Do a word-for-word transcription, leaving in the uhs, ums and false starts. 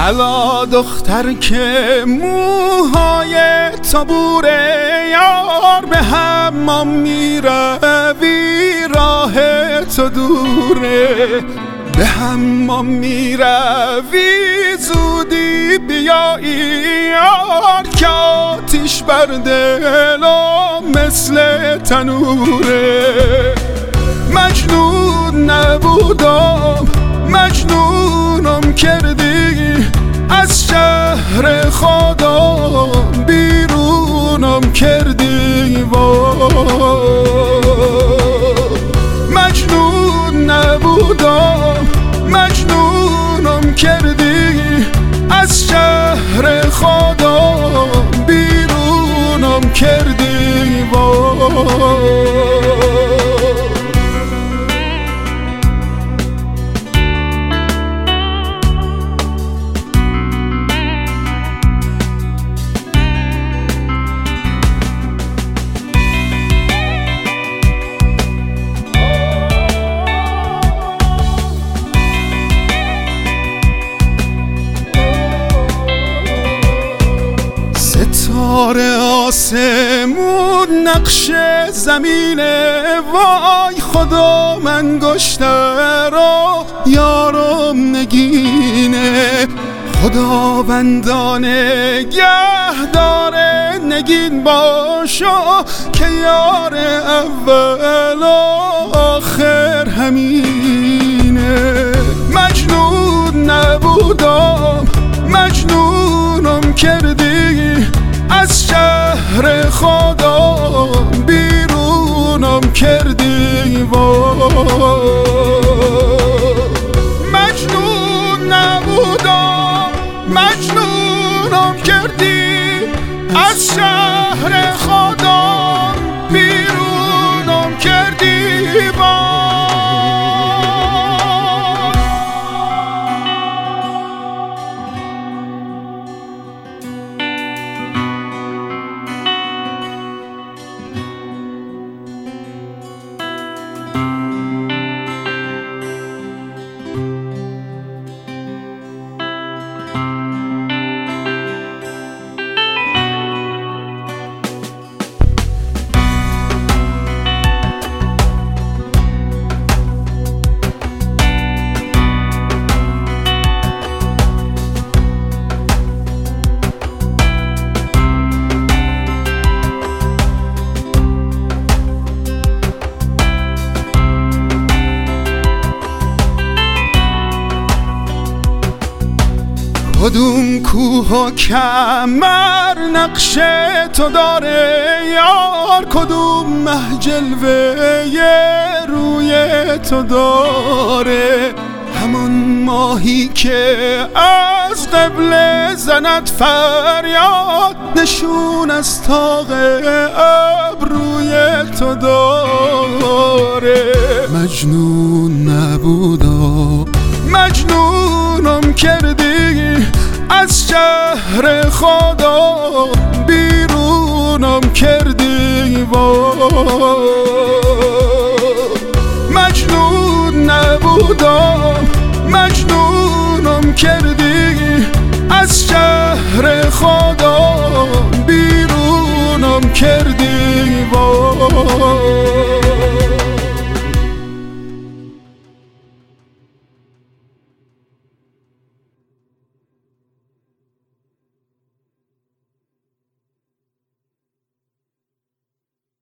الا دختر که موهای تابوره یار، به حمام میروی راه تو دوره، به حمام میروی زودی بیایی یار، که آتیش بر دلم مثل تنوره. مجنون نبودم مجنونم کردی، از شهر خودم بیرونم کردی. مجنون نبودم مجنونم کردی، از شهر خودم بیرونم کردی. ستاره آسمون نقش زمینه، وای خدا من گشته را یارم نگینه. خداوندانه گه داره نگین باشا، که یار اول آخر همینه. مجنون نبودم مجنونم کردی، از شهر خودم بیرونم کردی. مجنون نبودم مجنونم کردی، از شهر خودم بیرونم کردی. کدوم کوه و کمر نقش تو داره یار، کدوم مه جلوه روی تو داره. همون ماهی که از قبل زند فریاد، نشون از طاق ابروی تو داره. مجنون نبودم مجنونم کردی، از شهر خودم بیرونم کردی. مجنون نبودم مجنونم کردی، از شهر خودم بیرونم کردی.